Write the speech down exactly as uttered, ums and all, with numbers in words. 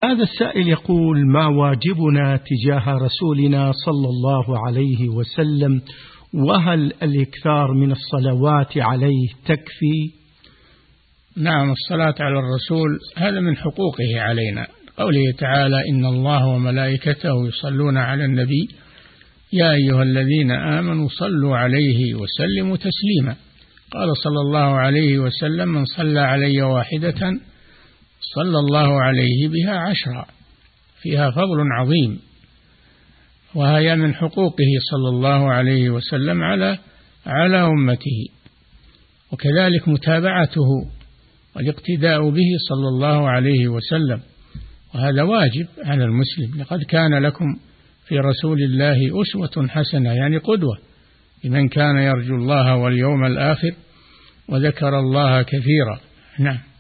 هذا السائل يقول: ما واجبنا تجاه رسولنا صلى الله عليه وسلم؟ وهل الإكثار من الصلوات عليه تكفي؟ نعم، الصلاة على الرسول هذا من حقوقه علينا، قوله تعالى: إن الله وملائكته يصلون على النبي يا أيها الذين آمنوا صلوا عليه وسلموا تسليما. قال صلى الله عليه وسلم: من صلى علي واحدة صلى الله عليه بها عشرا، فيها فضل عظيم، وهي من حقوقه صلى الله عليه وسلم على على أمته، وكذلك متابعته والاقتداء به صلى الله عليه وسلم، وهذا واجب على المسلم. لقد كان لكم في رسول الله أسوة حسنة، يعني قدوة لمن كان يرجو الله واليوم الآخر وذكر الله كثيرا. نعم.